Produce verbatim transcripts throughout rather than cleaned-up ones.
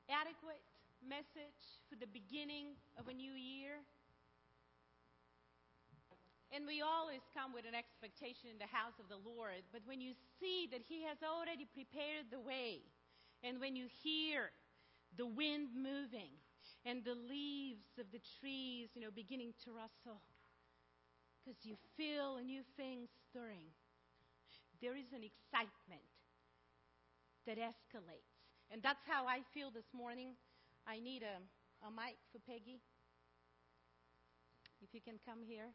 adequate message for the beginning of a new year. And we always come with an expectation in the house of the Lord. But when you see that He has already prepared the way, and when you hear the wind moving and the leaves of the trees, you know, beginning to rustle, because you feel a new thing stirring, there is an excitement that escalates. And that's how I feel this morning. I need a, a mic for Peggy. If you can come here.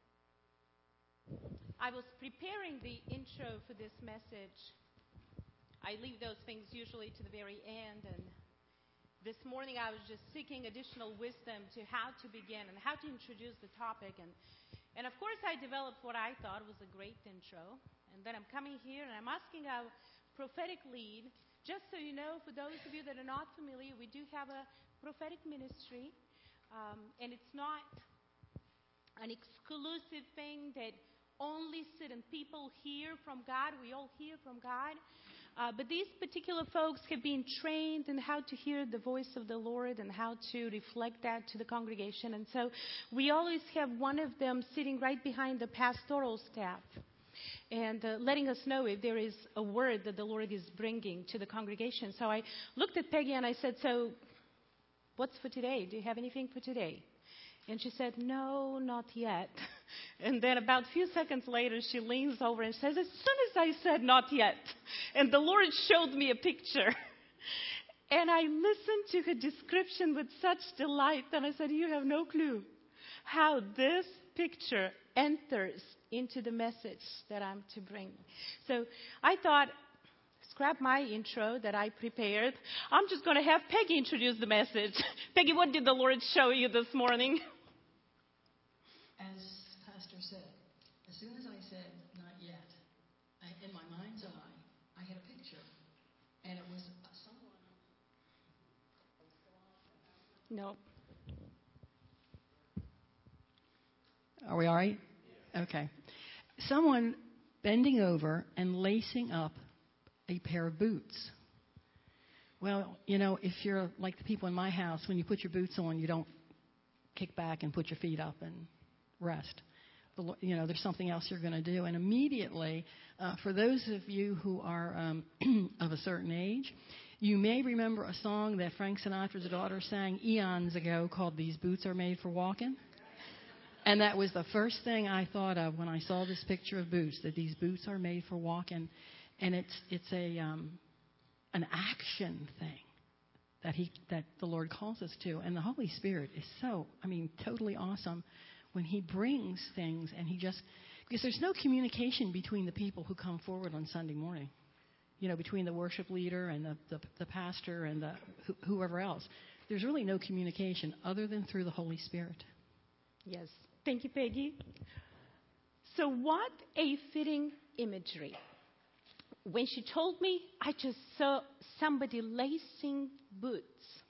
I was preparing the intro for this message. I leave those things usually to the very end. And this morning I was just seeking additional wisdom to how to begin and how to introduce the topic. And, and of course I developed what I thought was a great intro. And then I'm coming here and I'm asking our prophetic lead. Just so you know, for those of you that are not familiar, we do have a prophetic ministry, um, and it's not an exclusive thing that only certain people hear from God. We all hear from God. Uh, but these particular folks have been trained in how to hear the voice of the Lord and how to reflect that to the congregation. And so we always have one of them sitting right behind the pastoral staff, and uh, letting us know if there is a word that the Lord is bringing to the congregation. So I looked at Peggy and I said, so what's for today? Do you have anything for today? And she said, no, not yet. And then about a few seconds later, she leans over and says, as soon as I said not yet, and the Lord showed me a picture. And I listened to her description with such delight, and I said, you have no clue how this picture enters into the message that I'm to bring. So I thought, scrap my intro that I prepared. I'm just going to have Peggy introduce the message. Peggy, what did the Lord show you this morning? As Pastor said, as soon as I said not yet, I, in my mind's eye, I had a picture. And it was someone. No. Are we all right? Okay. Someone bending over and lacing up a pair of boots. Well, you know, if you're like the people in my house, when you put your boots on, you don't kick back and put your feet up and rest. You know, there's something else you're going to do. And immediately, uh, for those of you who are um, of a certain age, you may remember a song that Frank Sinatra's daughter sang eons ago called These Boots Are Made for Walking. And that was the first thing I thought of when I saw this picture of boots, that these boots are made for walking. And it's it's a um, an action thing that he that the Lord calls us to. And the Holy Spirit is so, I mean, totally awesome when He brings things and He just, because there's no communication between the people who come forward on Sunday morning. You know, between the worship leader and the, the, the pastor and the whoever else. There's really no communication other than through the Holy Spirit. Yes. Thank you, Peggy. So what a fitting imagery. When she told me, I just saw somebody lacing boots.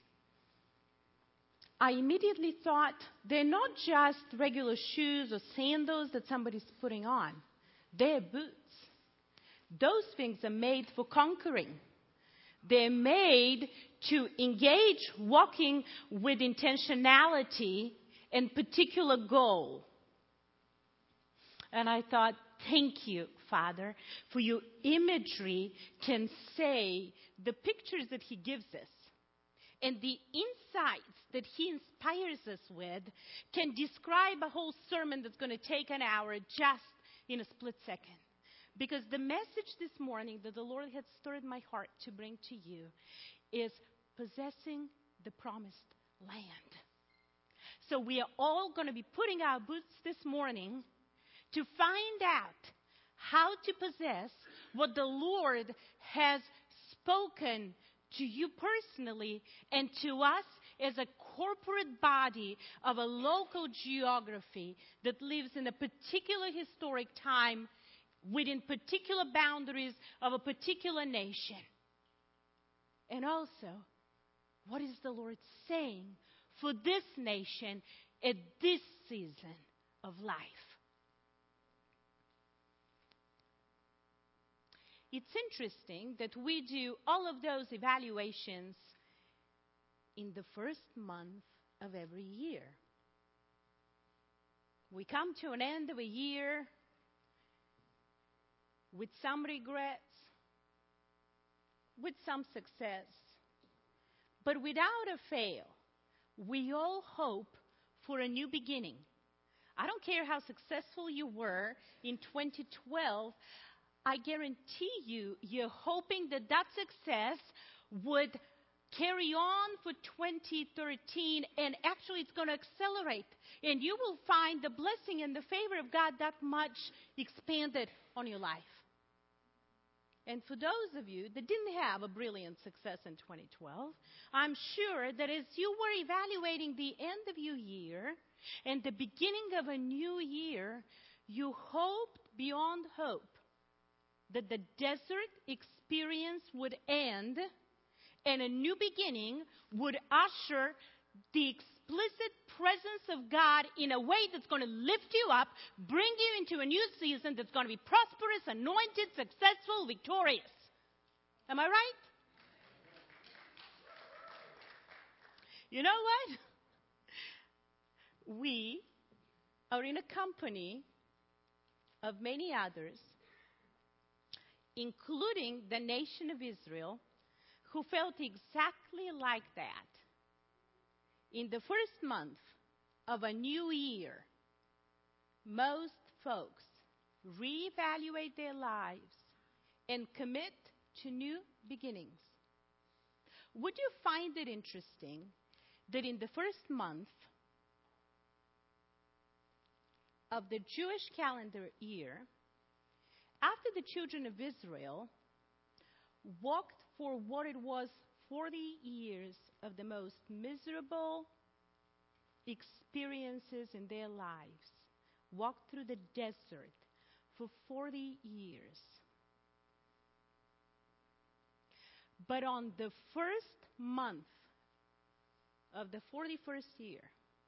I immediately thought they're not just regular shoes or sandals that somebody's putting on. They're boots. Those things are made for conquering. They're made to engage walking with intentionality and particular goal. And I thought, thank you, Father, for your imagery can say the pictures that He gives us and the insights that He inspires us with can describe a whole sermon that's going to take an hour just in a split second. Because the message this morning that the Lord had stirred my heart to bring to you is possessing the promised land. So we are all going to be putting our boots this morning to find out how to possess what the Lord has spoken to you personally and to us as a corporate body of a local geography that lives in a particular historic time within particular boundaries of a particular nation. And also, what is the Lord saying for this nation at this season of life? It's interesting that we do all of those evaluations in the first month of every year. We come to an end of a year with some regrets, with some success, but without a fail, we all hope for a new beginning. I don't care how successful you were in twenty twelve, I guarantee you, you're hoping that that success would carry on for twenty thirteen, and actually it's going to accelerate. And you will find the blessing and the favor of God that much expanded on your life. And for those of you that didn't have a brilliant success in twenty twelve, I'm sure that as you were evaluating the end of your year and the beginning of a new year, you hoped beyond hope that the desert experience would end and a new beginning would usher the explicit presence of God in a way that's going to lift you up, bring you into a new season that's going to be prosperous, anointed, successful, victorious. Am I right? You know what? We are in a company of many others, including the nation of Israel, who felt exactly like that. In the first month of a new year, most folks reevaluate their lives and commit to new beginnings. Would you find it interesting that in the first month of the Jewish calendar year, after the children of Israel walked for what it was forty years of the most miserable experiences in their lives, walked through the desert for forty years. But on the first month of the forty-first year,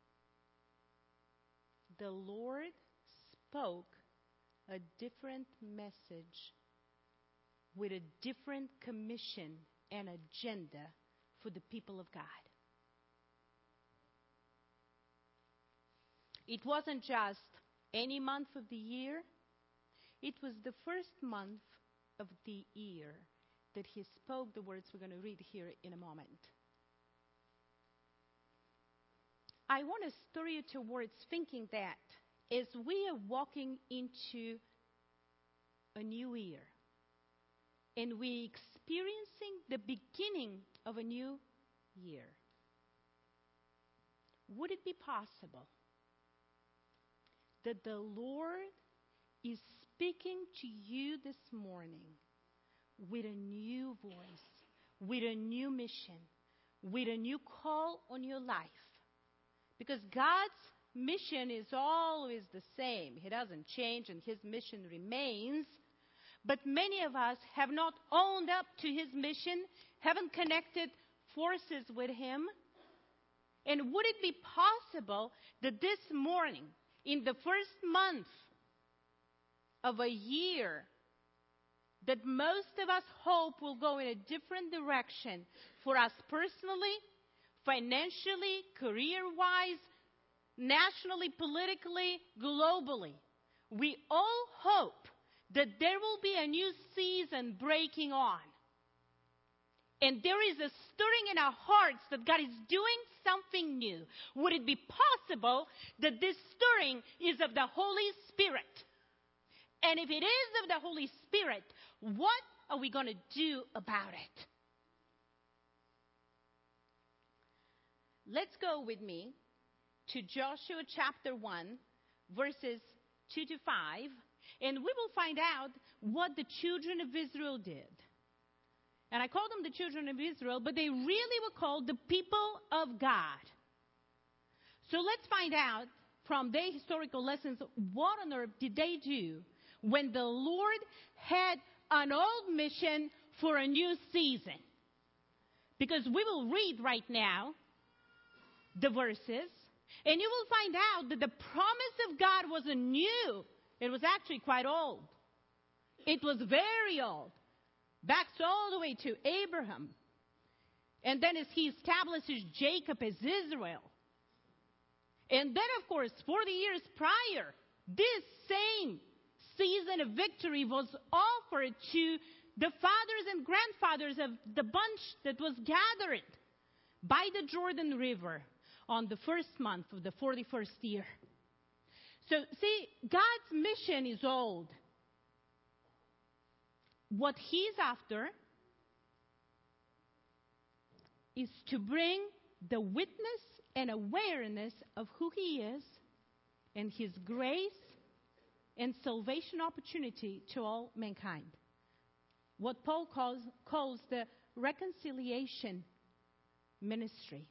the Lord spoke a different message with a different commission and agenda for the people of God. It wasn't just any month of the year. It was the first month of the year that he spoke the words we're going to read here in a moment. I want to stir you towards thinking that as we are walking into a new year, and we're experiencing the beginning of a new year, would it be possible that the Lord is speaking to you this morning with a new voice, with a new mission, with a new call on your life? Because God's mission is always the same. He doesn't change, and his mission remains. But many of us have not owned up to his mission, haven't connected forces with him. And would it be possible that this morning, in the first month of a year, that most of us hope will go in a different direction for us personally, financially, career-wise, nationally, politically, globally? We all hope that there will be a new season breaking on. And there is a stirring in our hearts that God is doing something new. Would it be possible that this stirring is of the Holy Spirit? And if it is of the Holy Spirit, what are we going to do about it? Let's go with me to Joshua chapter one, verses two to five, and we will find out what the children of Israel did. And I call them the children of Israel, but they really were called the people of God. So let's find out from their historical lessons, what on earth did they do when the Lord had an old mission for a new season? Because we will read right now the verses, and you will find out that the promise of God wasn't new. It was actually quite old. It was very old. Backs all the way to Abraham. And then as he establishes Jacob as Israel. And then, of course, forty years prior, this same season of victory was offered to the fathers and grandfathers of the bunch that was gathered by the Jordan River on the first month of the forty-first year. So, see, God's mission is old. What He's after is to bring the witness and awareness of who He is and His grace and salvation opportunity to all mankind. What Paul calls, calls the reconciliation ministry.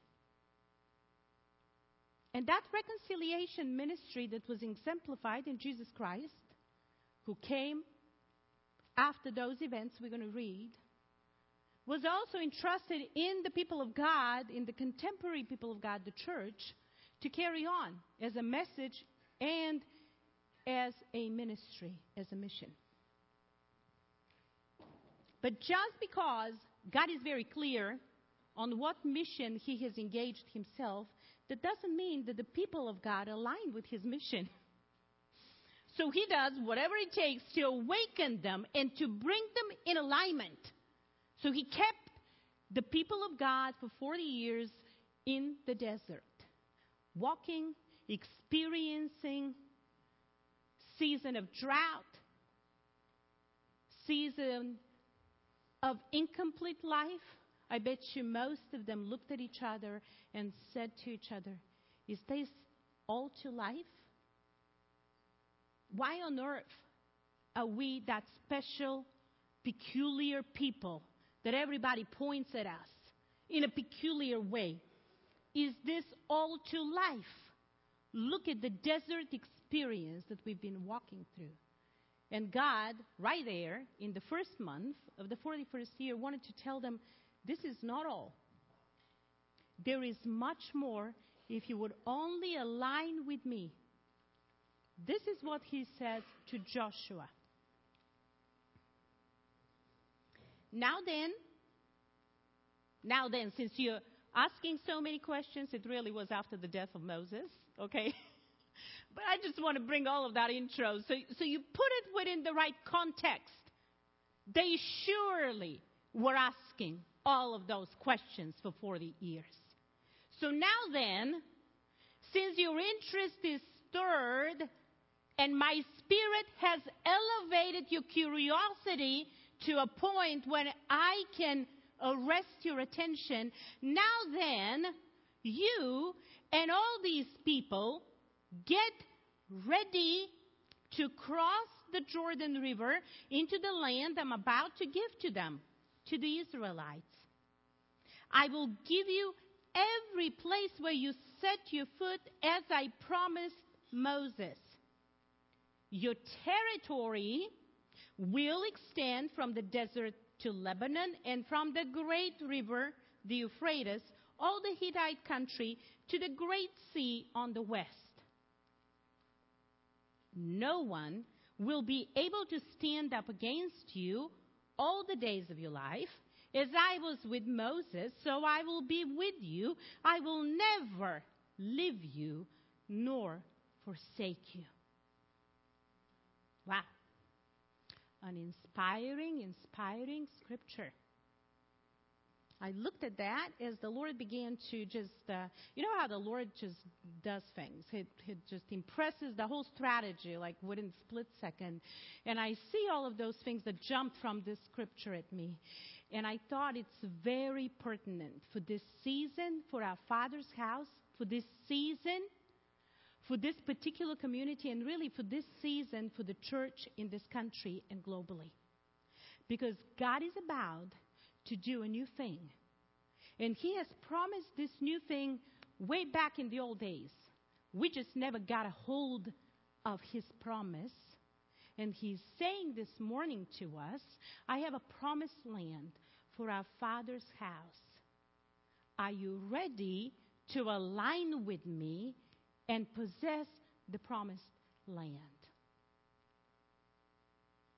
And that reconciliation ministry that was exemplified in Jesus Christ, who came after those events we're going to read, was also entrusted in the people of God, in the contemporary people of God, the church, to carry on as a message and as a ministry, as a mission. But just because God is very clear on what mission He has engaged Himself, that doesn't mean that the people of God align with His mission. So He does whatever it takes to awaken them and to bring them in alignment. So He kept the people of God for forty years in the desert, walking, experiencing season of drought, season of incomplete life. I bet you most of them looked at each other and said to each other, is this all to life? Why on earth are we that special, peculiar people that everybody points at us in a peculiar way? Is this all to life? Look at the desert experience that we've been walking through. And God, right there, in the first month of the forty-first year, wanted to tell them, this is not all. There is much more if you would only align with me. This is what He says to Joshua. Now then, now then, since you're asking so many questions, it really was after the death of Moses, okay? But I just want to bring all of that intro so, so you put it within the right context. They surely were asking all of those questions for forty years. So now then, since your interest is stirred and my Spirit has elevated your curiosity to a point when I can arrest your attention, now then, you and all these people get ready to cross the Jordan River into the land I'm about to give to them, to the Israelites. I will give you every place where you set your foot as I promised Moses. Your territory will extend from the desert to Lebanon and from the great river, the Euphrates, all the Hittite country, to the great sea on the west. No one will be able to stand up against you all the days of your life. As I was with Moses, so I will be with you. I will never leave you nor forsake you. Wow. An inspiring, inspiring scripture. I looked at that as the Lord began to just, uh, you know how the Lord just does things. He, he just impresses the whole strategy like within a split second. And I see all of those things that jumped from this scripture at me. And I thought it's very pertinent for this season, for our Father's house, for this season, for this particular community, and really for this season for the church in this country and globally. Because God is about to do a new thing. And He has promised this new thing way back in the old days. We just never got a hold of His promise. And He's saying this morning to us, I have a promised land for our Father's house. Are you ready to align with me and possess the promised land?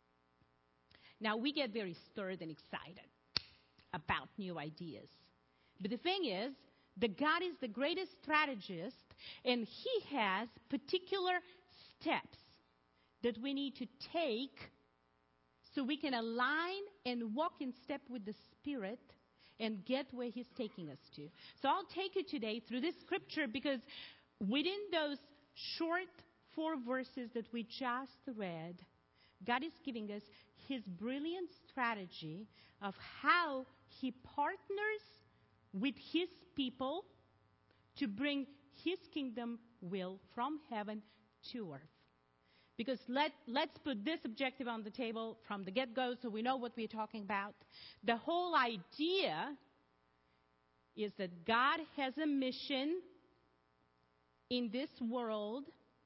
Now, we get very stirred and excited about new ideas. But the thing is, that God is the greatest strategist, and He has particular steps that we need to take so we can align and walk in step with the Spirit and get where He's taking us to. So I'll take you today through this scripture, because within those short four verses that we just read, God is giving us His brilliant strategy of how He partners with His people to bring His kingdom will from heaven to earth. Because let, let's put this objective on the table from the get-go so we know what we're talking about. The whole idea is that God has a mission in this world,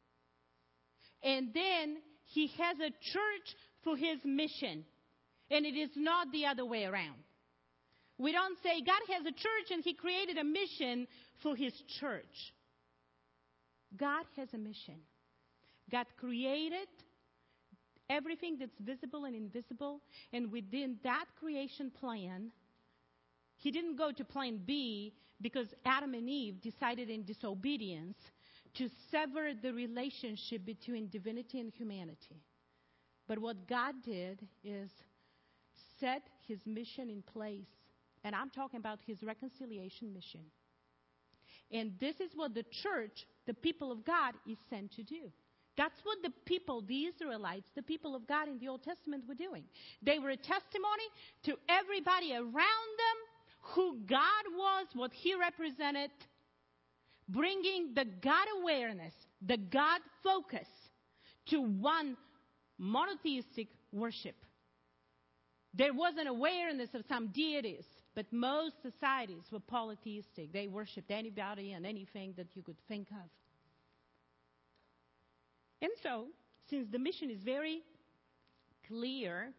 and then He has a church for His mission. And it is not the other way around. We don't say God has a church and He created a mission for His church. God has a mission. God created everything that's visible and invisible, and within that creation plan, He didn't go to plan B because Adam and Eve decided in disobedience to sever the relationship between divinity and humanity. But what God did is set His mission in place. And I'm talking about His reconciliation mission. And this is what the church, the people of God, is sent to do. That's what the people, the Israelites, the people of God in the Old Testament were doing. They were a testimony to everybody around them who God was, what He represented, bringing the God awareness, the God focus to one monotheistic worship. There was an awareness of some deities, but most societies were polytheistic. They worshipped anybody and anything that you could think of. And so, since the mission is very clear,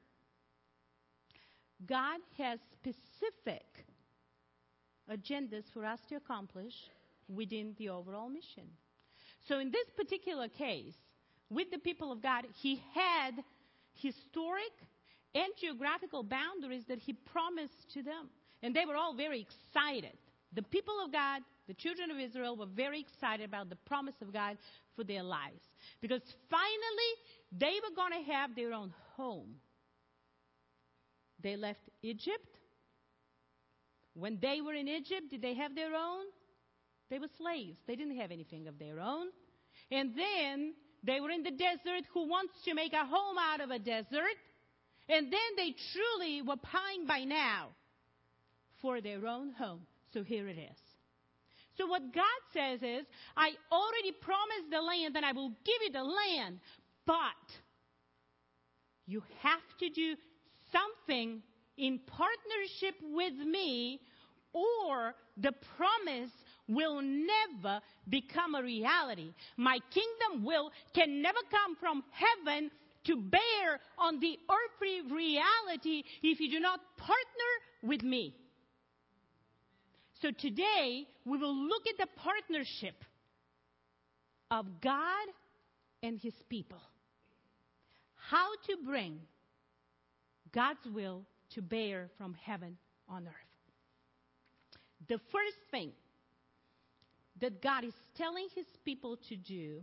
God has specific agendas for us to accomplish within the overall mission. So in this particular case, with the people of God, He had historic and geographical boundaries that He promised to them. And they were all very excited. The people of God, the children of Israel, were very excited about the promise of God for their lives. Because finally, they were going to have their own home. They left Egypt. When they were in Egypt, did they have their own? They were slaves. They didn't have anything of their own. And then they were in the desert. Who wants to make a home out of a desert? And then they truly were pining by now for their own home. So here it is. So what God says is, I already promised the land and I will give you the land, but you have to do something in partnership with me, or the promise will never become a reality. My kingdom will can never come from heaven to bear on the earthly reality if you do not partner with me. So today, we will look at the partnership of God and His people. How to bring God's will to bear from heaven on earth. The first thing that God is telling His people to do,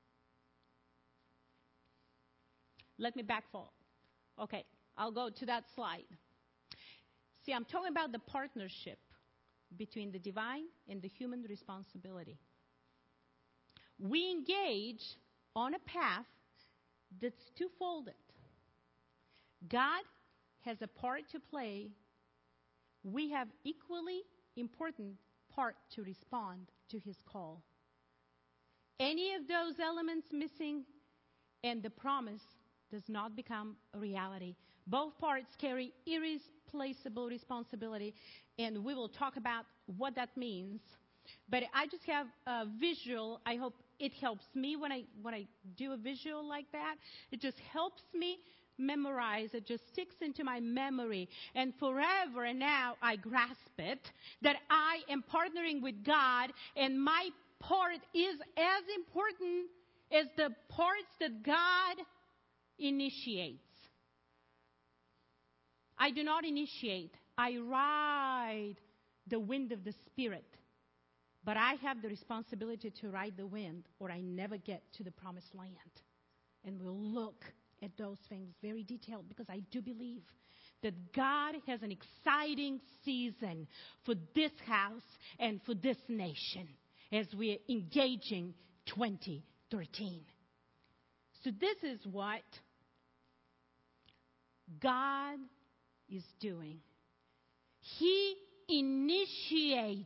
let me backfold. Okay, I'll go to that slide. See, I'm talking about the partnership between the divine and the human responsibility. We engage on a path that's two-folded. God has a part to play. We have equally important part to respond to His call. Any of those elements missing, and the promise does not become a reality. Both parts carry irreplaceable responsibility, and we will talk about what that means. But I just have a visual. I hope it helps me when I when I do a visual like that. It just helps me memorize. It just sticks into my memory, and forever and now I grasp it, that I am partnering with God, and my part is as important as the parts that God initiates. I do not initiate. I ride the wind of the Spirit. But I have the responsibility to ride the wind, or I never get to the promised land. And we'll look at those things very detailed, because I do believe that God has an exciting season for this house and for this nation as we're engaging twenty thirteen. So this is what God is doing. He initiates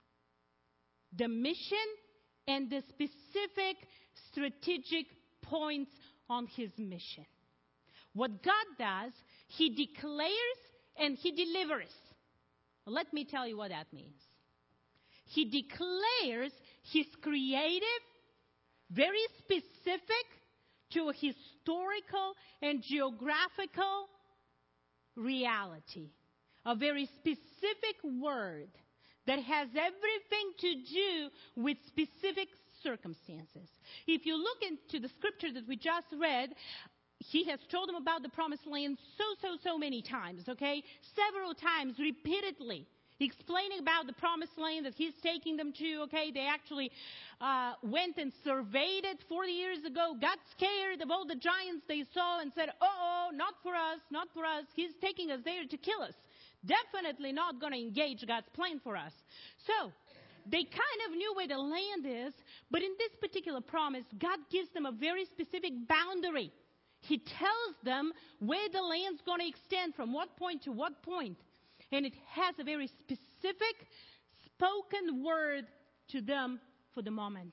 the mission and the specific strategic points on his mission. What God does, he declares and he delivers. Let me tell you what that means. He declares his creative, very specific to a historical and geographical reality. A very specific word that has everything to do with specific circumstances. If you look into the scripture that we just read, he has told them about the promised land so, so, so many times, okay? Several times, repeatedly, explaining about the promised land that he's taking them to, okay? They actually uh, went and surveyed it forty years ago, got scared of all the giants they saw and said, uh-oh, not for us, not for us. He's taking us there to kill us. Definitely not going to engage God's plan for us. So, they kind of knew where the land is, but in this particular promise, God gives them a very specific boundary. He tells them where the land's going to extend, from what point to what point. And it has a very specific spoken word to them for the moment.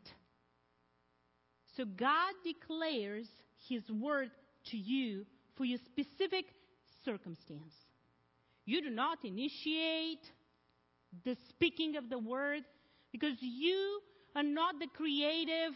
So God declares his word to you for your specific circumstance. You do not initiate the speaking of the word, because you are not the creative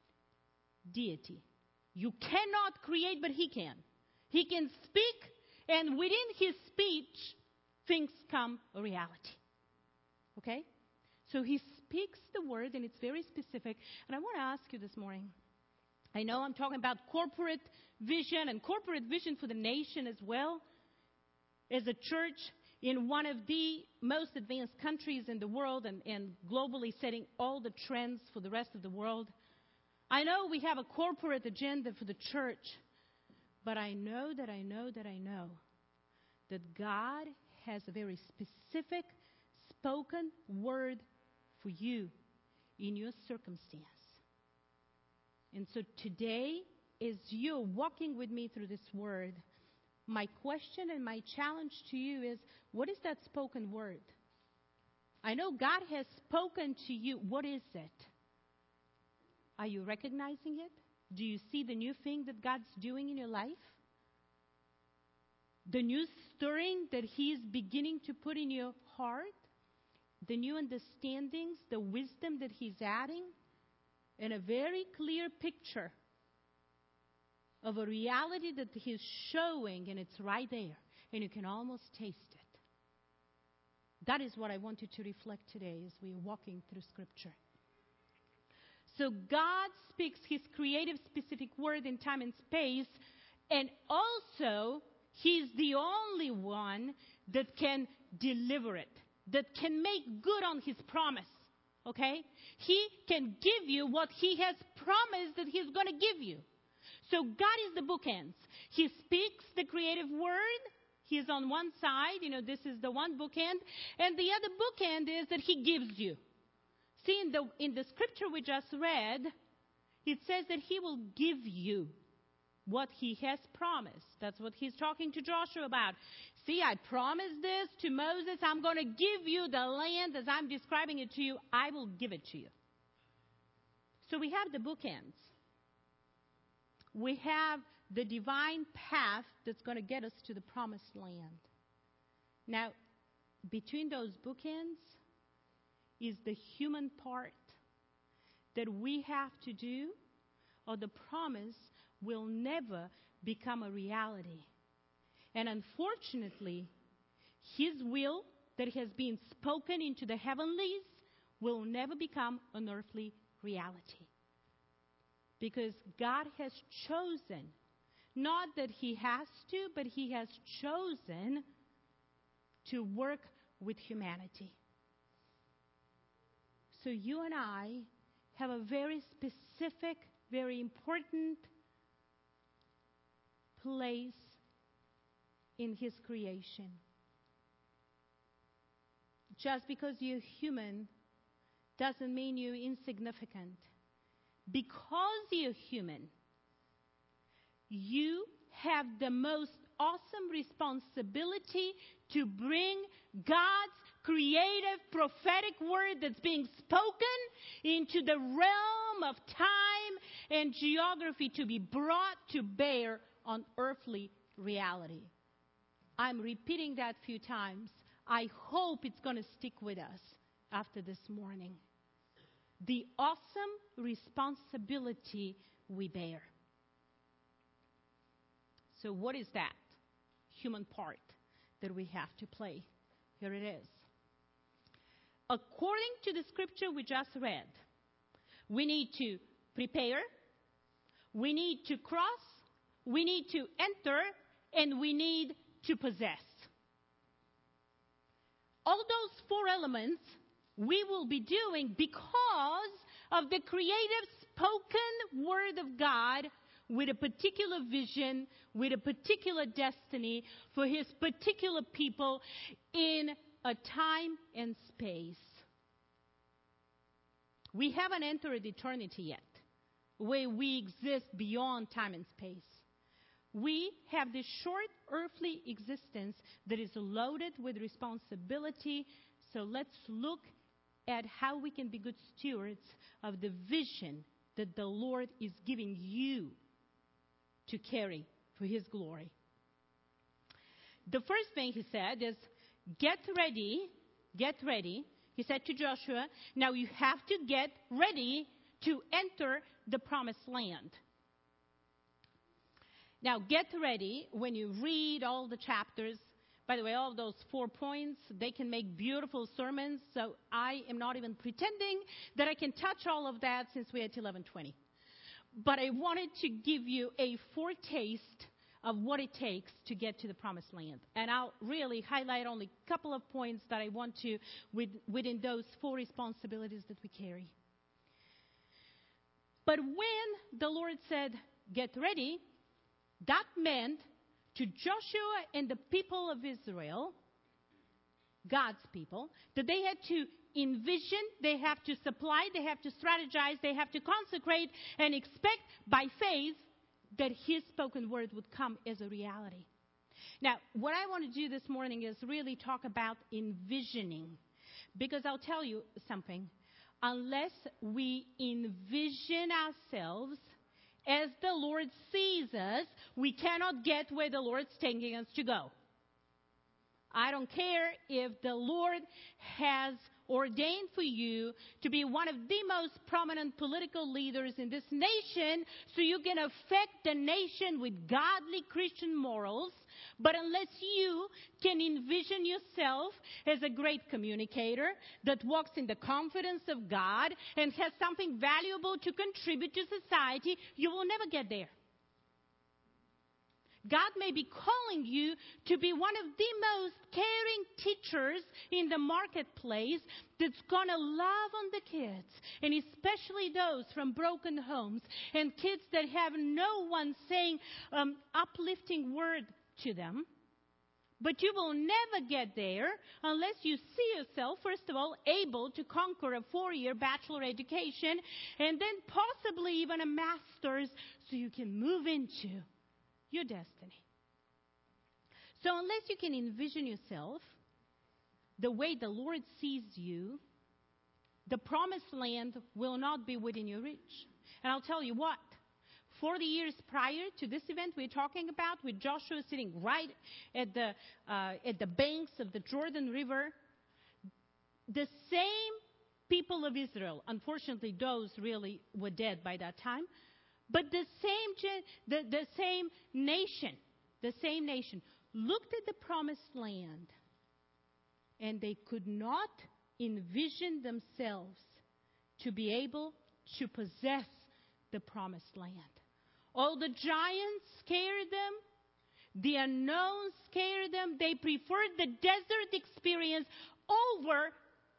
deity. You cannot create, but he can. He can speak, and within his speech, things come a reality. Okay? So he speaks the word, and it's very specific. And I want to ask you this morning, I know I'm talking about corporate vision and corporate vision for the nation as well. As a church in one of the most advanced countries in the world, and, and globally setting all the trends for the rest of the world. I know we have a corporate agenda for the church, but I know that I know that I know that God has a very specific spoken word for you in your circumstance. And so today, as you're walking with me through this word, my question and my challenge to you is, what is that spoken word? I know God has spoken to you. What is it? Are you recognizing it? Do you see the new thing that God's doing in your life? The new stirring that he is beginning to put in your heart? The new understandings, the wisdom that he's adding? And a very clear picture of a reality that he's showing, and it's right there, and you can almost taste it. That is what I want you to reflect today as we're walking through Scripture. So God speaks his creative, specific word in time and space, and also he's the only one that can deliver it, that can make good on his promise. Okay? He can give you what he has promised that he's going to give you. So God is the bookends. He speaks the creative word. He's on one side. You know, this is the one bookend. And the other bookend is that he gives you. See, in the, in the scripture we just read, it says that he will give you what he has promised. That's what he's talking to Joshua about. See, I promised this to Moses. I'm going to give you the land as I'm describing it to you. I will give it to you. So we have the bookends. We have the divine path that's going to get us to the promised land. Now, between those bookends is the human part that we have to do, or the promise will never become a reality. And unfortunately, his will that has been spoken into the heavenlies will never become an earthly reality. Because God has chosen, not that he has to, but he has chosen to work with humanity. So you and I have a very specific, very important place in His creation. Just because you're human doesn't mean you're insignificant. Because you're human, you have the most awesome responsibility to bring God's creative prophetic word that's being spoken into the realm of time and geography to be brought to bear on earthly reality. I'm repeating that a few times. I hope it's going to stick with us after this morning. The awesome responsibility we bear. So what is that human part that we have to play? Here it is. According to the scripture we just read, we need to prepare, we need to cross, we need to enter, and we need to possess. All those four elements we will be doing because of the creative spoken word of God with a particular vision, with a particular destiny for His particular people in a time and space. We haven't entered eternity yet, where we exist beyond time and space. We have this short earthly existence that is loaded with responsibility. So let's look at how we can be good stewards of the vision that the Lord is giving you to carry for His glory. The first thing He said is, get ready, get ready. He said to Joshua, now you have to get ready to enter the promised land. Now, get ready. When you read all the chapters, by the way, all of those four points, they can make beautiful sermons. So I am not even pretending that I can touch all of that since we're at eleven twenty. But I wanted to give you a foretaste of what it takes to get to the promised land. And I'll really highlight only a couple of points that I want to with, within those four responsibilities that we carry. But when the Lord said, get ready, that meant to Joshua and the people of Israel, God's people, that they had to envision, they have to supply, they have to strategize, they have to consecrate and expect by faith that His spoken word would come as a reality. Now, what I want to do this morning is really talk about envisioning. Because I'll tell you something. Unless we envision ourselves as the Lord sees us, we cannot get where the Lord's taking us to go. I don't care if the Lord has ordained for you to be one of the most prominent political leaders in this nation so you can affect the nation with godly Christian morals. But unless you can envision yourself as a great communicator that walks in the confidence of God and has something valuable to contribute to society, you will never get there. God may be calling you to be one of the most caring teachers in the marketplace that's going to love on the kids, and especially those from broken homes and kids that have no one saying um, uplifting word to them. But you will never get there unless you see yourself, first of all, able to conquer a four-year bachelor education and then possibly even a master's so you can move into your destiny. So unless you can envision yourself the way the Lord sees you, the promised land will not be within your reach. And I'll tell you what, forty years prior to this event we're talking about, with Joshua sitting right at the, uh, at the banks of the Jordan River, the same people of Israel, unfortunately those really were dead by that time, but the same, the, the same nation, the same nation looked at the promised land and they could not envision themselves to be able to possess the promised land. All the giants scared them. The unknown scared them. They preferred the desert experience over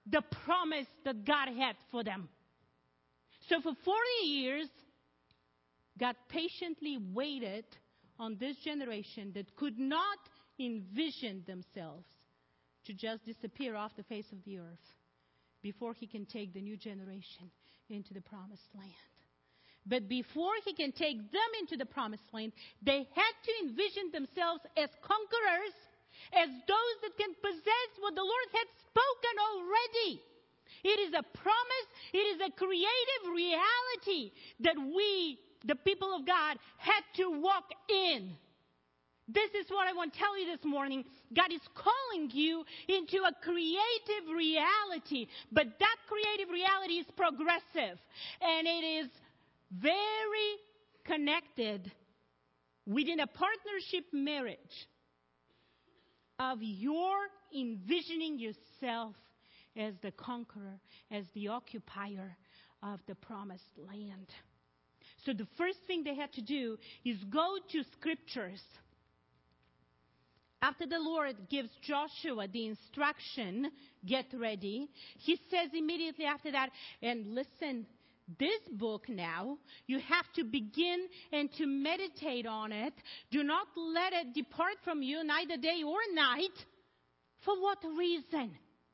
the promise that God had for them. So for forty years, God patiently waited on this generation that could not envision themselves to just disappear off the face of the earth before he can take the new generation into the promised land. But before he can take them into the promised land, they had to envision themselves as conquerors, as those that can possess what the Lord had spoken already. It is a promise, it is a creative reality that we, the people of God, had to walk in. This is what I want to tell you this morning. God is calling you into a creative reality, but that creative reality is progressive, and it is very connected within a partnership marriage of your envisioning yourself as the conqueror, as the occupier of the promised land. So the first thing they had to do is go to scriptures. After the Lord gives Joshua the instruction, get ready, he says immediately after that, and listen, this book now, you have to begin and to meditate on it. Do not let it depart from you, neither day or night. For what reason?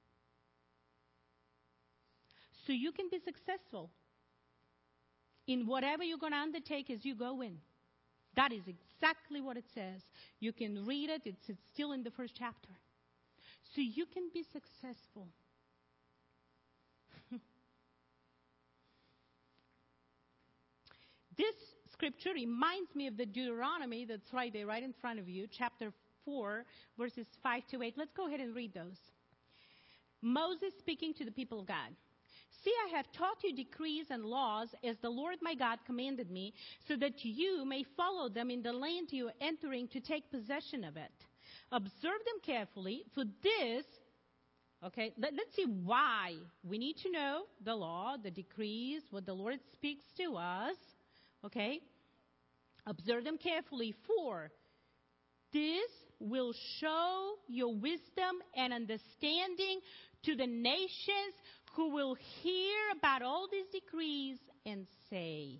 So you can be successful in whatever you're going to undertake as you go in. That is exactly what it says. You can read it. It's, it's still in the first chapter. So you can be successful. This scripture reminds me of the Deuteronomy that's right there, right in front of you, chapter four, verses five to eight. Let's go ahead and read those. Moses speaking to the people of God. See, I have taught you decrees and laws as the Lord my God commanded me, so that you may follow them in the land you are entering to take possession of it. Observe them carefully, for this, okay, let, let's see why. We need to know the law, the decrees, what the Lord speaks to us, okay? Observe them carefully, for this will show your wisdom and understanding to the nations who will hear about all these decrees and say,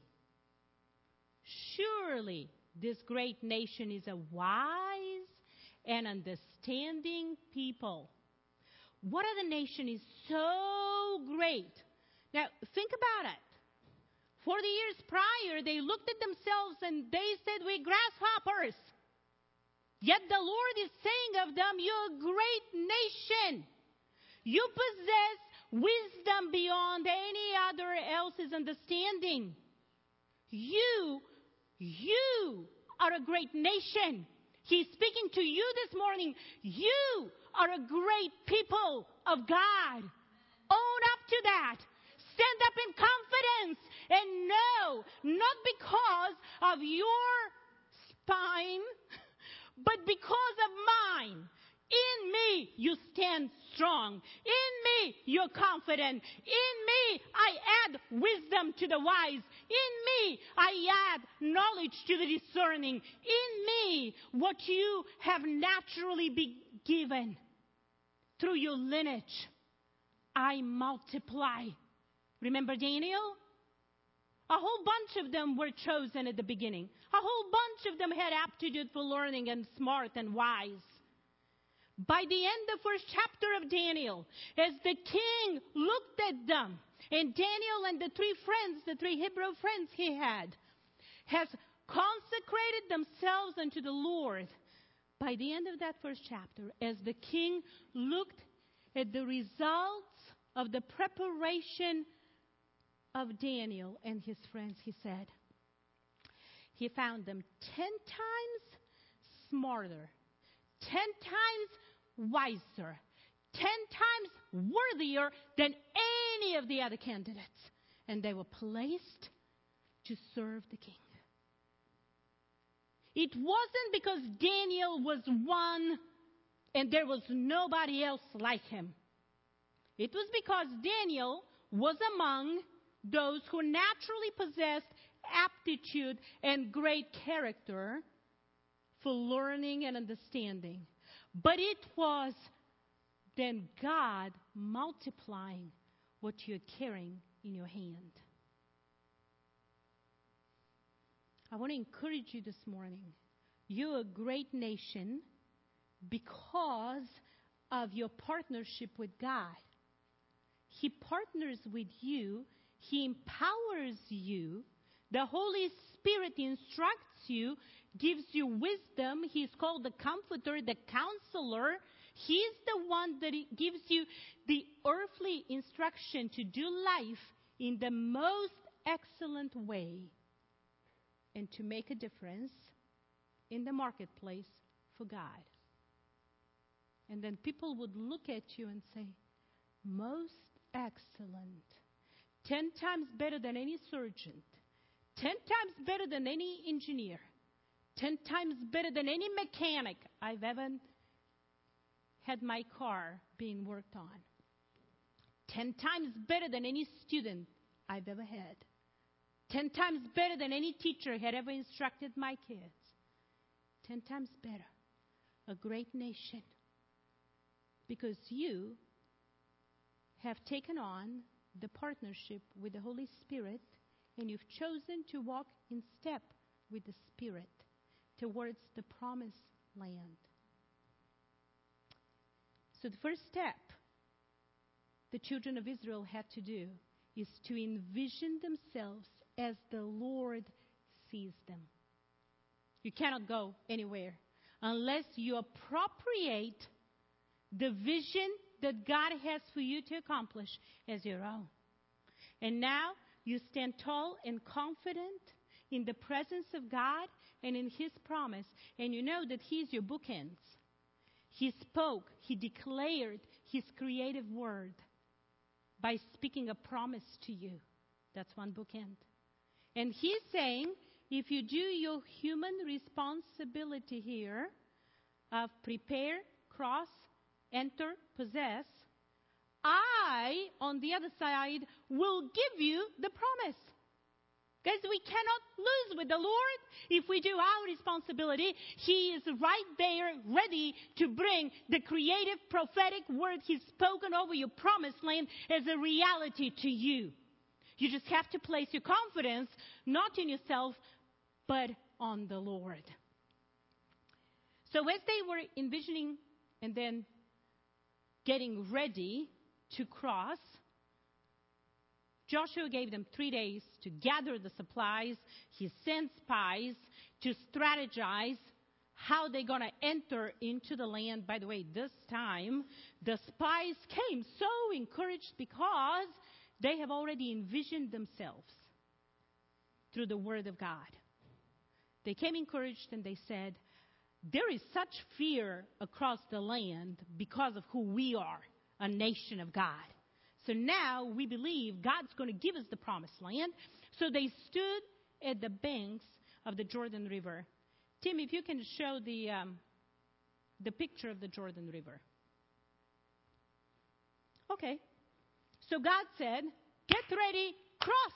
surely this great nation is a wise and understanding people. What other nation is so great? Now, think about it. Forty years prior, they looked at themselves and they said, we're grasshoppers. Yet the Lord is saying of them, you're a great nation. You possess wisdom beyond any other else's understanding. You, you are a great nation. He's speaking to you this morning. You are a great people of God. Own up to that. Stand up in confidence and know, not because of your spine, but because of mine. In me, you stand strong. In me, you're confident. In me, I add wisdom to the wise. In me, I add knowledge to the discerning. In me, what you have naturally been given through your lineage, I multiply. Remember Daniel? A whole bunch of them were chosen at the beginning. A whole bunch of them had aptitude for learning and smart and wise. By the end of the first chapter of Daniel, as the king looked at them, and Daniel and the three friends, the three Hebrew friends he had, has consecrated themselves unto the Lord. By the end of that first chapter, as the king looked at the results of the preparation of Daniel and his friends, he said, he found them ten times smarter, ten times wiser, ten times worthier than any of the other candidates. And they were placed to serve the king. It wasn't because Daniel was one and there was nobody else like him. It was because Daniel was among those who naturally possessed aptitude and great character for learning and understanding. But it was then God multiplying what you're carrying in your hand. I want to encourage you this morning. You're a great nation because of your partnership with God. He partners with you. He empowers you. The Holy Spirit instructs you, gives you wisdom. He's called the Comforter, the Counselor. He's the one that gives you the earthly instruction to do life in the most excellent way and to make a difference in the marketplace for God. And then people would look at you and say, most excellent. Ten times better than any surgeon. Ten times better than any engineer. Ten times better than any mechanic I've ever had my car being worked on. Ten times better than any student I've ever had. Ten times better than any teacher had ever instructed my kids. Ten times better. A great nation. Because you have taken on the partnership with the Holy Spirit, and you've chosen to walk in step with the Spirit towards the promised land. So the first step the children of Israel had to do is to envision themselves as the Lord sees them. You cannot go anywhere unless you appropriate the vision that God has for you to accomplish as your own. And now you stand tall and confident in the presence of God and in His promise. And you know that He's your bookends. He spoke, He declared His creative word by speaking a promise to you. That's one bookend. And He's saying, if you do your human responsibility here of prepare, cross, enter, possess, I, on the other side, will give you the promise. Guys, we cannot lose with the Lord. If we do our responsibility, He is right there ready to bring the creative prophetic word He's spoken over your promised land as a reality to you. You just have to place your confidence not in yourself, but on the Lord. So as they were envisioning and then getting ready to cross, Joshua gave them three days to gather the supplies. He sent spies to strategize how they're going to enter into the land. By the way, this time, the spies came so encouraged because they have already envisioned themselves through the Word of God. They came encouraged and they said, there is such fear across the land because of who we are, a nation of God. So now we believe God's going to give us the promised land. So they stood at the banks of the Jordan River. Tim, if you can show the, um, the picture of the Jordan River. Okay. So God said, get ready, cross.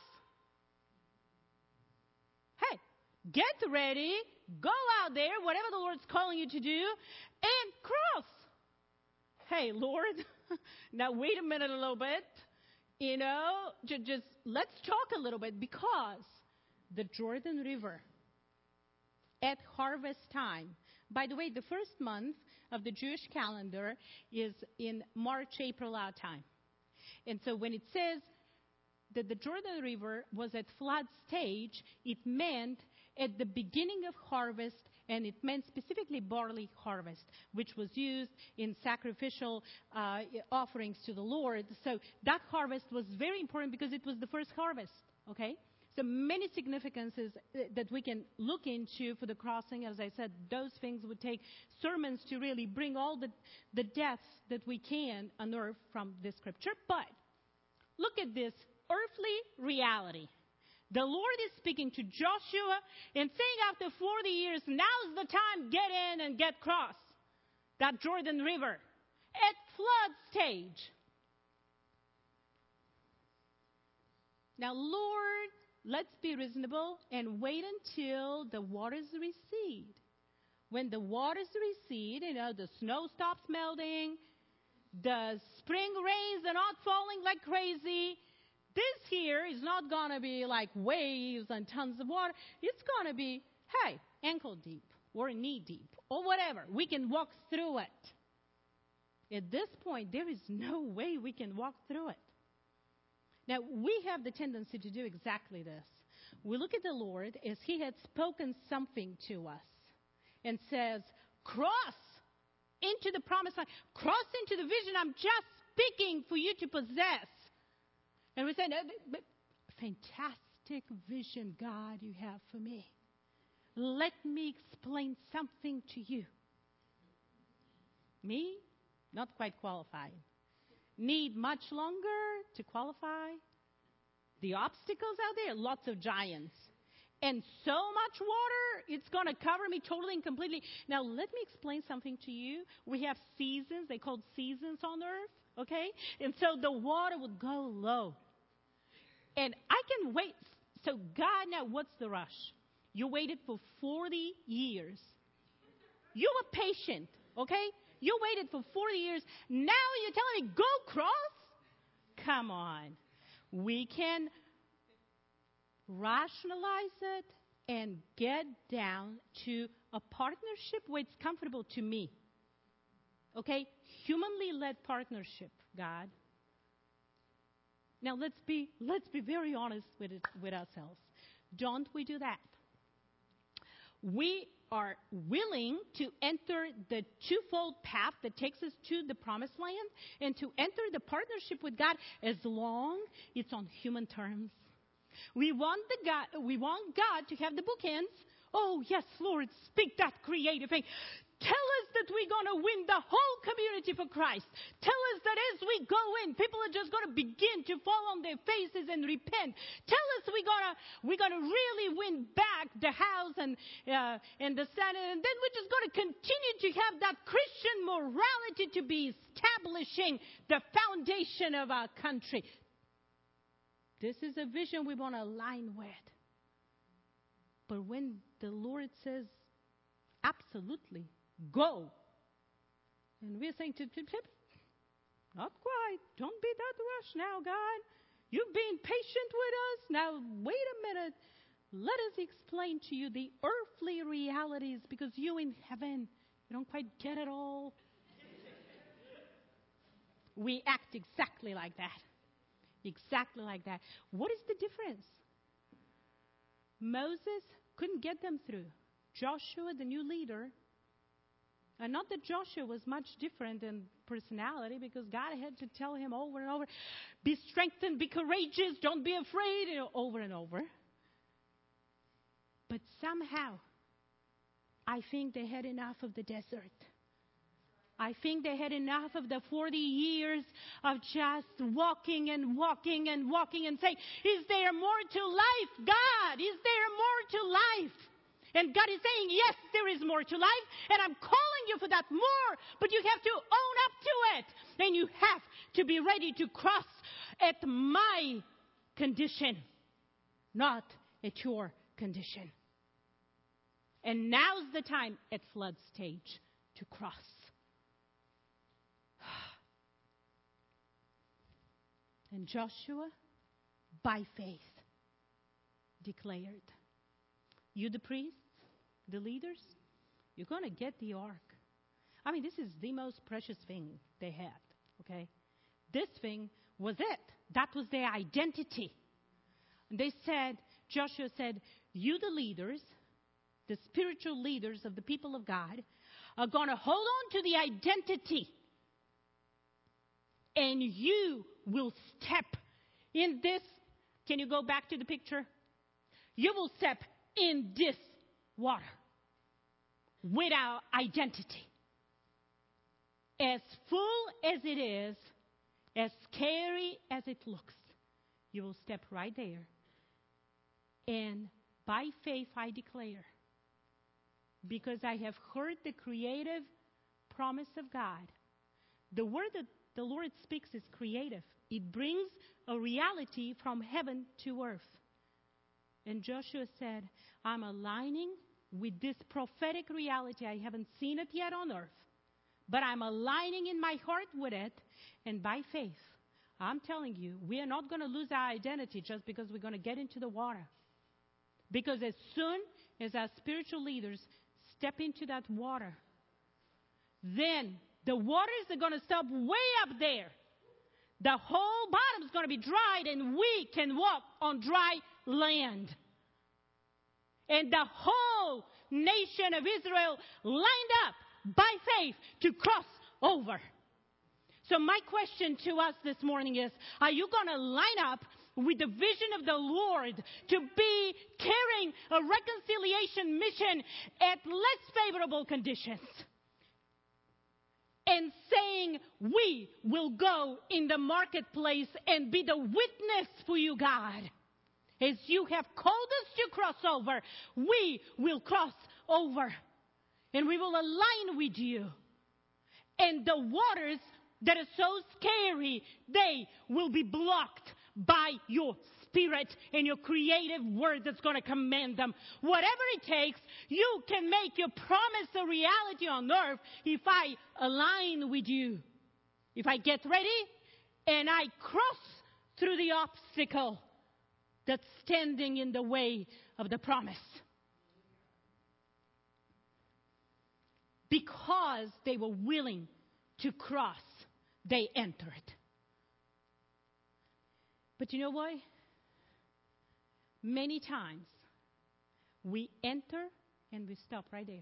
Hey, get ready, go out there, whatever the Lord's calling you to do, and cross. Hey, Lord, now wait a minute a little bit. You know, just, just let's talk a little bit, because the Jordan River at harvest time, by the way, the first month of the Jewish calendar is in March, April, our time. And so when it says that the Jordan River was at flood stage, it meant at the beginning of harvest, and it meant specifically barley harvest, which was used in sacrificial uh, offerings to the Lord. So that harvest was very important because it was the first harvest, okay? So many significances that we can look into for the crossing. As I said, those things would take sermons to really bring all the, the depths that we can unearth from this scripture. But look at this earthly reality. The Lord is speaking to Joshua and saying after forty years, now's the time, get in and get cross that Jordan River at flood stage. Now, Lord, let's be reasonable and wait until the waters recede. When the waters recede, you know, the snow stops melting, The spring rains are not falling like crazy. This here is not going to be like waves and tons of water. It's going to be, hey, ankle deep or knee deep or whatever. We can walk through it. At this point, there is no way we can walk through it. Now, we have the tendency to do exactly this. We look at the Lord as He had spoken something to us and says, cross into the promised land. Cross into the vision I'm just speaking for you to possess. And we said, fantastic vision, God, you have for me. Let me explain something to you. Me? Not quite qualified. Need much longer to qualify. The obstacles out there, lots of giants. And so much water, it's going to cover me totally and completely. Now, let me explain something to you. We have seasons. They called seasons on earth, okay? And so the water would go low. And I can wait. So God, now what's the rush? You waited for forty years. You were patient, okay? You waited for forty years. Now you're telling me, go cross? Come on. We can rationalize it and get down to a partnership where it's comfortable to me. Okay? Humanly led partnership, God. Now let's be let's be very honest with it, with ourselves. Don't we do that? We are willing to enter the twofold path that takes us to the promised land and to enter the partnership with God as long as it's on human terms. We want the God, we want God to have the bookends. Oh, yes, Lord, speak that creative thing. Tell us that we're going to win the whole community for Christ. Tell us that as we go in, people are just going to begin to fall on their faces and repent. Tell us we're going to we're going to really win back the house and uh, and the Senate, and then we're just going to continue to have that Christian morality to be establishing the foundation of our country. This is a vision we want to align with. But when the Lord says, absolutely, go. And we're saying, tip, tip, tip. Not quite. Don't be that rush now, God. You've been patient with us. Now, wait a minute. Let us explain to you the earthly realities because you in heaven, you don't quite get it all. We act exactly like that. Exactly like that. What is the difference? Moses couldn't get them through. Joshua, the new leader, and not that Joshua was much different in personality because God had to tell him over and over, be strengthened, be courageous, don't be afraid, you know, over and over. But somehow, I think they had enough of the desert. I think they had enough of the forty years of just walking and walking and walking and saying, is there more to life, God? Is there more to life? And God is saying, yes, there is more to life, and I'm calling you for that more, but you have to own up to it, and you have to be ready to cross at my condition, not at your condition. And now's the time at flood stage to cross. And Joshua, by faith, declared, you the priests, the leaders, you're going to get the ark. I mean, this is the most precious thing they had, okay? This thing was it. That was their identity. And they said, Joshua said, you the leaders, the spiritual leaders of the people of God, are going to hold on to the identity. And you will step in this. Can you go back to the picture? You will step in this water with our identity. As full as it is, as scary as it looks, you will step right there. And by faith I declare, because I have heard the creative promise of God, the word that the Lord speaks is creative. It brings a reality from heaven to earth. And Joshua said, I'm aligning with this prophetic reality. I haven't seen it yet on earth, but I'm aligning in my heart with it, and by faith, I'm telling you, we are not going to lose our identity just because we're going to get into the water. Because as soon as our spiritual leaders step into that water, then the waters are going to stop way up there. The whole bottom is going to be dried, and we can walk on dry land. And the whole nation of Israel lined up by faith to cross over. So my question to us this morning is, are you going to line up with the vision of the Lord to be carrying a reconciliation mission at less favorable conditions? And saying, we will go in the marketplace and be the witness for you, God. As you have called us to cross over, we will cross over. And we will align with you. And the waters that are so scary, they will be blocked by your Spirit and your creative word that's going to command them. Whatever it takes, you can make your promise a reality on earth if I align with you. If I get ready and I cross through the obstacle that's standing in the way of the promise. Because they were willing to cross, they entered. But you know what? Many times, we enter and we stop right there.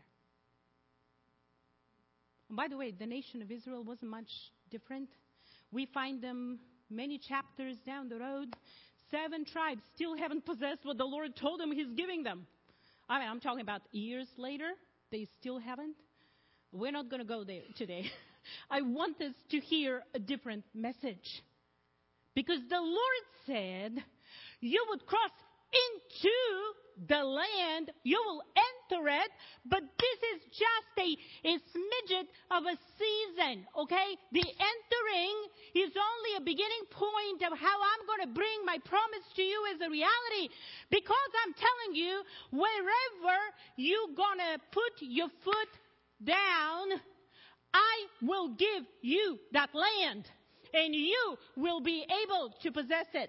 And by the way, the nation of Israel wasn't much different. We find them many chapters down the road. Seven tribes still haven't possessed what the Lord told them He's giving them. I mean, I'm talking about years later. They still haven't. We're not going to go there today. I want us to hear a different message. Because the Lord said, you would cross into the land, you will enter it, but this is just a, a smidget of a season, okay? The entering is only a beginning point of how I'm going to bring my promise to you as a reality. Because I'm telling you, wherever you're going to put your foot down, I will give you that land, and you will be able to possess it.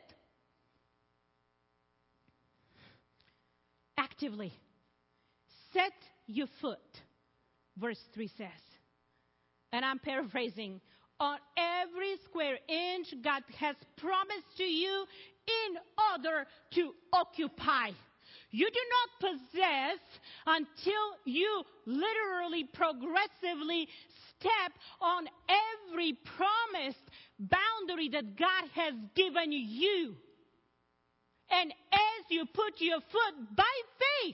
Actively set your foot, verse three says. And I'm paraphrasing. On every square inch God has promised to you in order to occupy. You do not possess until you literally, progressively step on every promised boundary that God has given you. And as you put your foot by faith,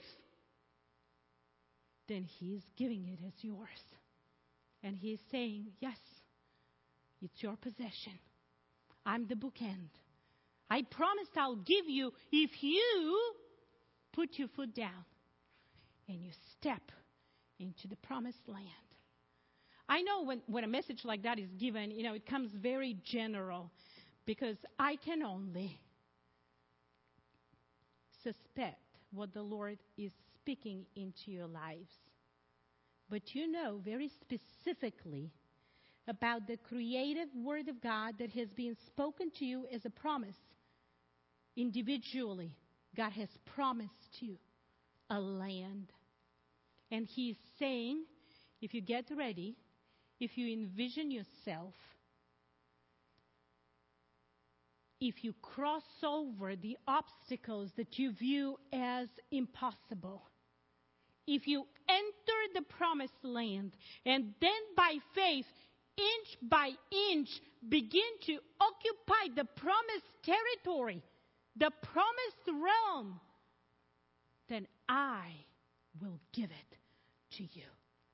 then He's giving it as yours. And He's saying, yes, it's your possession. I'm the bookend. I promised I'll give you if you put your foot down and you step into the promised land. I know when, when a message like that is given, you know, it comes very general because I can only suspect what the Lord is speaking into your lives. But you know very specifically about the creative Word of God that has been spoken to you as a promise. Individually, God has promised you a land. And He's saying, if you get ready, if you envision yourself, if you cross over the obstacles that you view as impossible, if you enter the promised land and then by faith, inch by inch, begin to occupy the promised territory, the promised realm, then I will give it to you.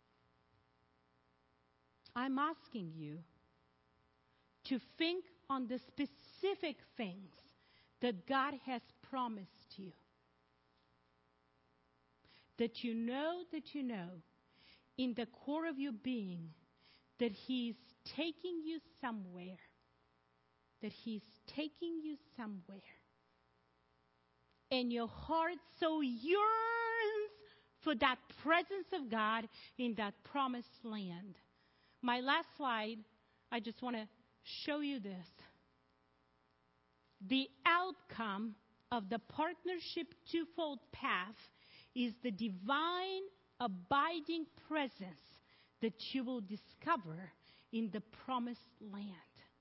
I'm asking you to think on the specific things that God has promised you. That you know, that you know, in the core of your being, that He's taking you somewhere. That He's taking you somewhere. And your heart so yearns for that presence of God in that promised land. My last slide, I just want to show you this. The outcome of the partnership twofold path is the divine abiding presence that you will discover in the promised land.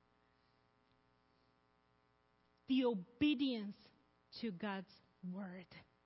The obedience to God's word.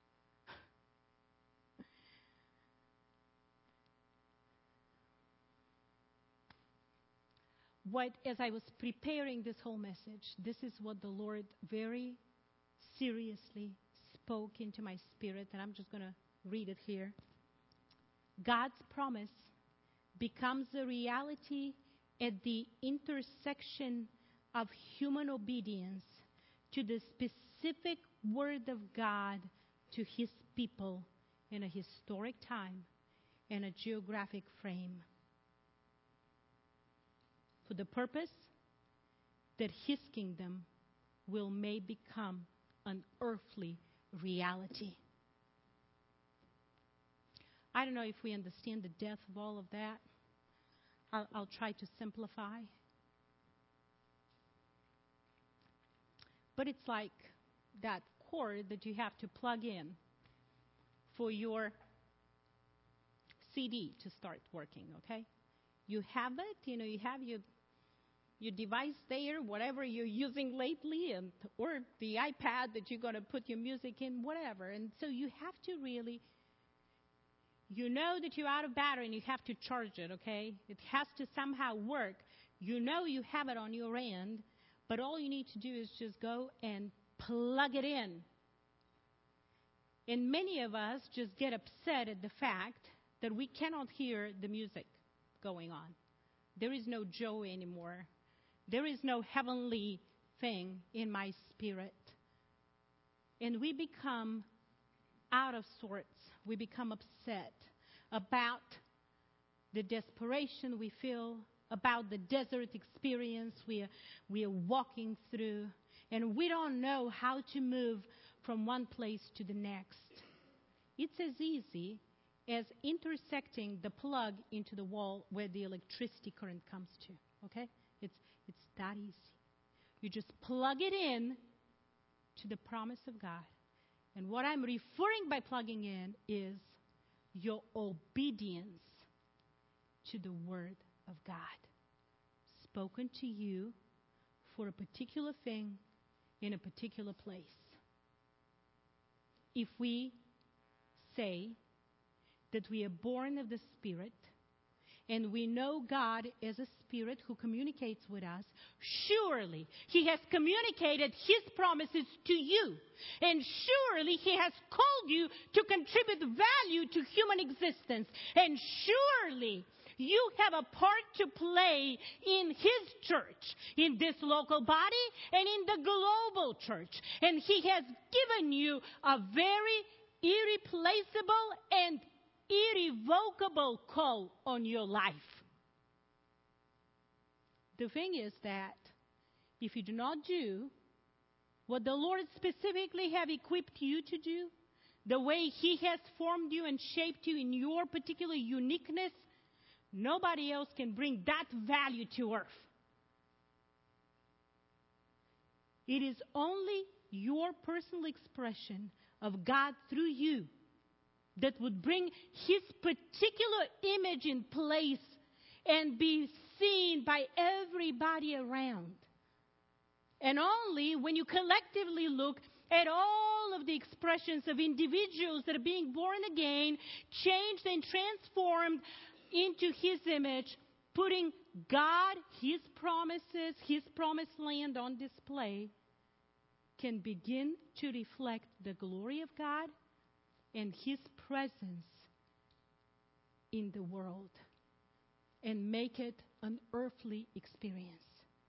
What, as I was preparing this whole message, this is what the Lord very seriously spoke into my spirit, and I'm just going to read it here. God's promise becomes a reality at the intersection of human obedience to the specific word of God to his people in a historic time and a geographic frame, for the purpose that his kingdom will may become an earthly reality. I don't know if we understand the depth of all of that. I'll, I'll try to simplify. But it's like that cord that you have to plug in for your C D to start working, okay? You have it, you know, you have your your device there, whatever you're using lately, and or the iPad that you're going to put your music in, whatever. And so you have to really, you know that you're out of battery and you have to charge it, okay? It has to somehow work. You know you have it on your end, but all you need to do is just go and plug it in. And many of us just get upset at the fact that we cannot hear the music going on. There is no joy anymore. There is no heavenly thing in my spirit. And we become out of sorts. We become upset about the desperation we feel, about the desert experience we are, we are walking through. And we don't know how to move from one place to the next. It's as easy as intersecting the plug into the wall where the electricity current comes to, okay? It's it's that easy. You just plug it in to the promise of God. And what I'm referring by plugging in is your obedience to the word of God spoken to you for a particular thing in a particular place. If we say that we are born of the Spirit, and we know God as a Spirit who communicates with us, surely He has communicated His promises to you. And surely He has called you to contribute value to human existence. And surely you have a part to play in His church, in this local body, and in the global church. And He has given you a very irreplaceable and irrevocable call on your life. The thing is that if you do not do what the Lord specifically have equipped you to do, the way He has formed you and shaped you in your particular uniqueness, nobody else can bring that value to earth. It is only your personal expression of God through you that would bring His particular image in place and be seen by everybody around. And only when you collectively look at all of the expressions of individuals that are being born again, changed and transformed into His image, putting God, His promises, His promised land on display, can begin to reflect the glory of God and His presence in the world and make it an earthly experience.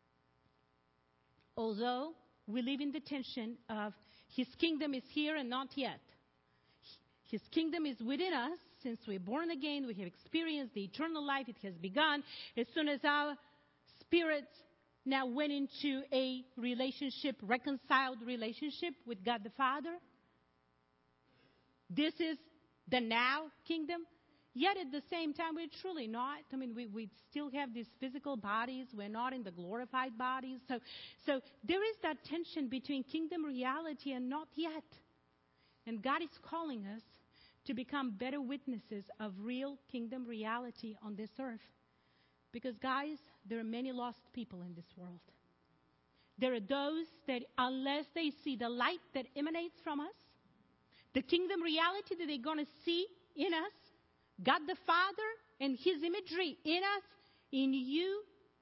Although we live in the tension of His kingdom is here and not yet. His kingdom is within us. Since we're born again, we have experienced the eternal life. It has begun. As soon as our spirits now went into a relationship, reconciled relationship with God the Father, this is the now kingdom. Yet at the same time, we're truly not. I mean, we, we still have these physical bodies. We're not in the glorified bodies. So, so there is that tension between kingdom reality and not yet. And God is calling us to become better witnesses of real kingdom reality on this earth. Because, guys, there are many lost people in this world. There are those that unless they see the light that emanates from us, the kingdom reality that they're going to see in us, God the Father and His imagery in us, in you,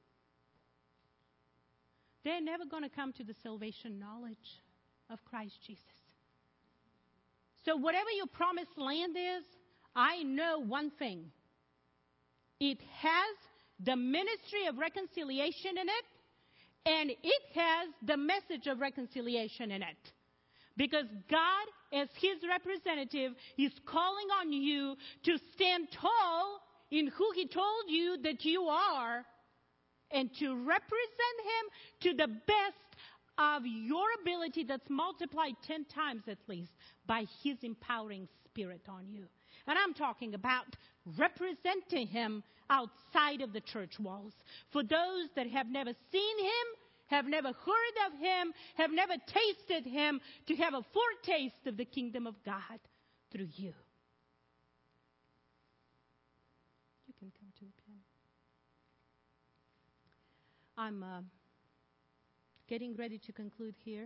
they're never going to come to the salvation knowledge of Christ Jesus. So whatever your promised land is, I know one thing. It has the ministry of reconciliation in it, and it has the message of reconciliation in it. Because God, as His representative, is calling on you to stand tall in who He told you that you are, and to represent Him to the best of your ability that's multiplied ten times at least by His empowering Spirit on you. And I'm talking about representing Him outside of the church walls. For those that have never seen Him, have never heard of Him, have never tasted Him, to have a foretaste of the kingdom of God through you. You can come to the piano. I'm uh, getting ready to conclude here.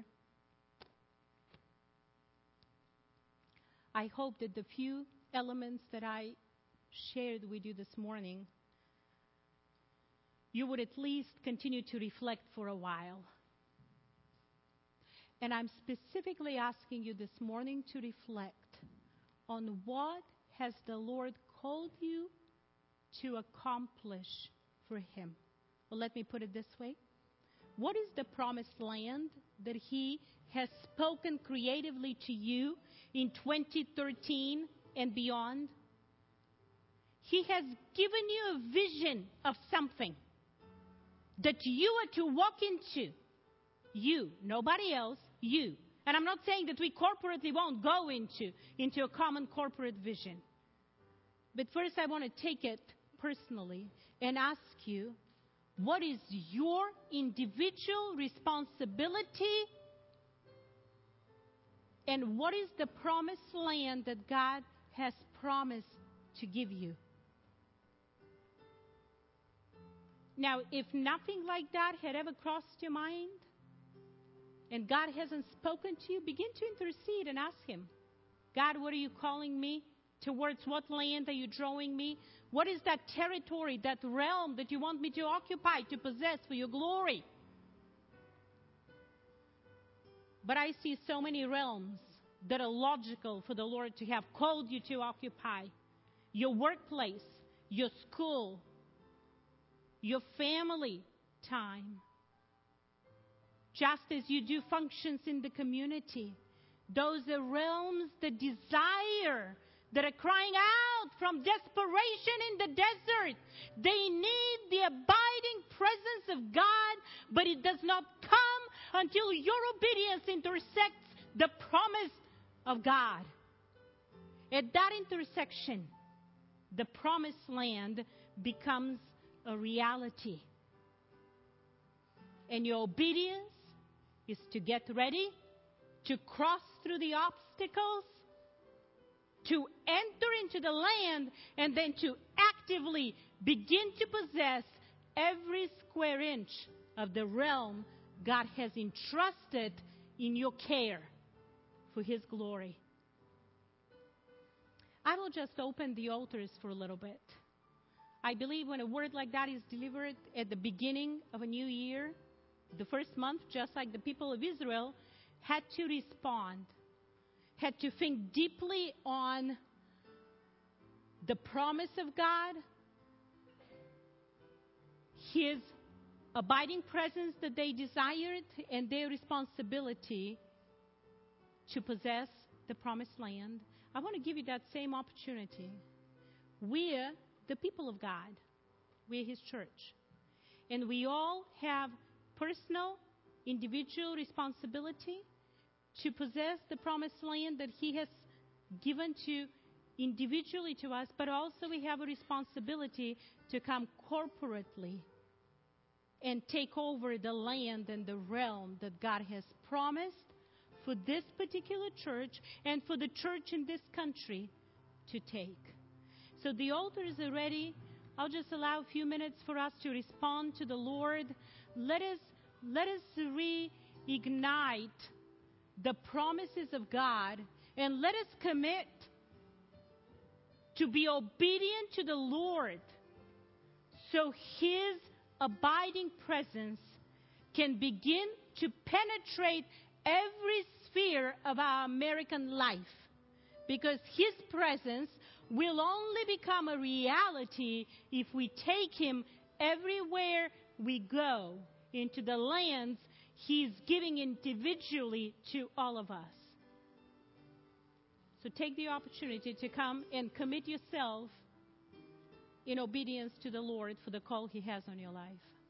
I hope that the few elements that I shared with you this morning, you would at least continue to reflect for a while. And I'm specifically asking you this morning to reflect on what has the Lord called you to accomplish for Him. Well, let me put it this way. What is the promised land that He has spoken creatively to you in twenty thirteen and beyond? He has given you a vision of something that you are to walk into. You, nobody else, you. And I'm not saying that we corporately won't go into, into a common corporate vision. But first I want to take it personally and ask you, what is your individual responsibility? And what is the promised land that God has promised to give you? Now, if nothing like that had ever crossed your mind, and God hasn't spoken to you, begin to intercede and ask Him, God, what are you calling me? Towards what land are you drawing me? What is that territory, that realm that you want me to occupy, to possess for your glory? But I see so many realms that are logical for the Lord to have called you to occupy. Your workplace, your school, your family time. Just as you do functions in the community. Those are realms that desire, that are crying out from desperation in the desert. They need the abiding presence of God, but it does not come until your obedience intersects the promise of God. At that intersection, the promised land becomes a reality. And your obedience is to get ready, to cross through the obstacles, to enter into the land, and then to actively begin to possess every square inch of the realm God has entrusted in your care for His glory. I will just open the altars for a little bit. I believe when a word like that is delivered at the beginning of a new year, the first month, just like the people of Israel had to respond, had to think deeply on the promise of God, His abiding presence that they desired, and their responsibility to possess the promised land. I want to give you that same opportunity. We're the people of God. We're His church. And we all have personal, individual responsibility to possess the promised land that He has given to individually to us, but also we have a responsibility to come corporately and take over the land and the realm that God has promised for this particular church and for the church in this country to take. So the altars are ready. I'll just allow a few minutes for us to respond to the Lord. Let us, let us reignite the promises of God, and let us commit to be obedient to the Lord so His abiding presence can begin to penetrate every sphere of our American life. Because His presence will only become a reality if we take Him everywhere we go, into the lands He's giving individually to all of us. So take the opportunity to come and commit yourself in obedience to the Lord for the call He has on your life.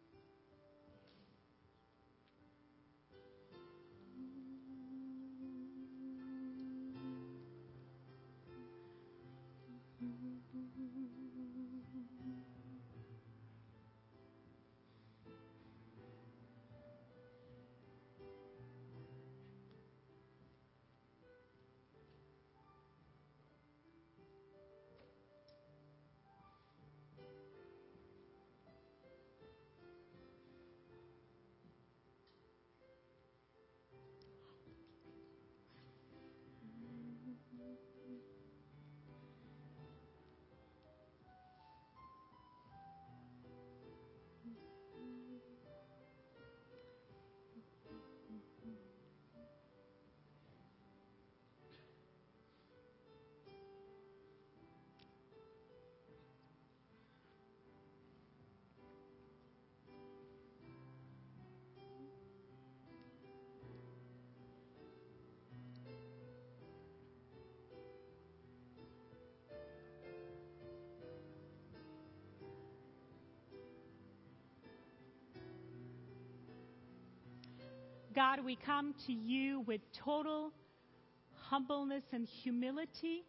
God, we come to you with total humbleness and humility.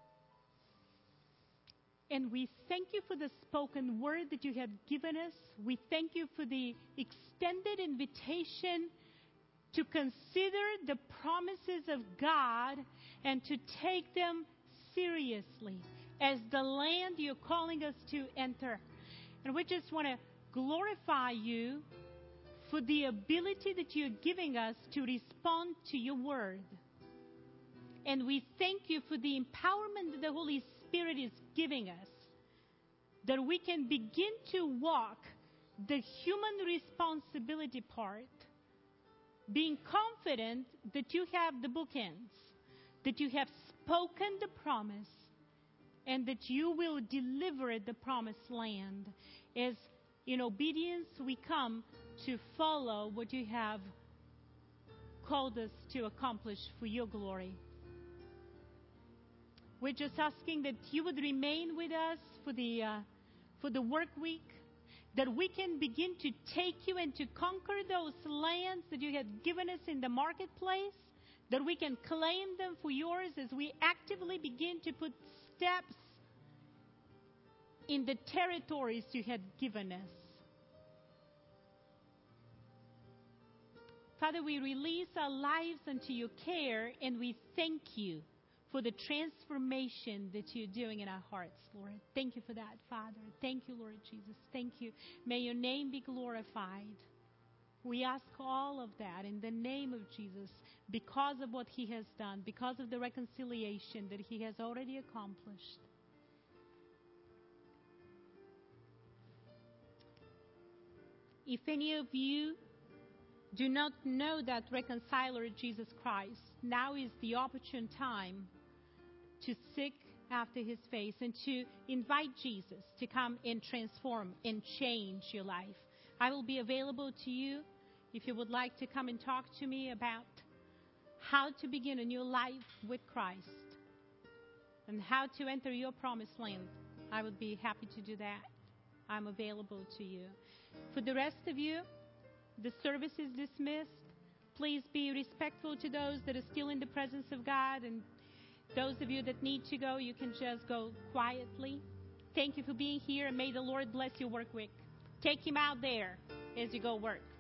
And we thank you for the spoken word that you have given us. We thank you for the extended invitation to consider the promises of God and to take them seriously as the land you're calling us to enter. And we just want to glorify you for the ability that you're giving us to respond to your word. And we thank you for the empowerment that the Holy Spirit is giving us, that we can begin to walk the human responsibility part, being confident that you have the bookends, that you have spoken the promise, and that you will deliver the promised land. As in obedience we come to follow what you have called us to accomplish for your glory. We're just asking that you would remain with us for the uh, for the work week, that we can begin to take you and to conquer those lands that you have given us in the marketplace, that we can claim them for yours as we actively begin to put steps in the territories you have given us. Father, we release our lives unto your care, and we thank you for the transformation that you're doing in our hearts, Lord. Thank you for that, Father. Thank you, Lord Jesus. Thank you. May your name be glorified. We ask all of that in the name of Jesus, because of what he has done, because of the reconciliation that he has already accomplished. If any of you do not know that reconciler, Jesus Christ, now is the opportune time to seek after his face and to invite Jesus to come and transform and change your life. I will be available to you if you would like to come and talk to me about how to begin a new life with Christ and how to enter your promised land. I would be happy to do that. I'm available to you. For the rest of you, the service is dismissed. Please be respectful to those that are still in the presence of God and Those of you that need to go, you can just go quietly. Thank you for being here, and may the Lord bless your work week. Take him out there as you go work.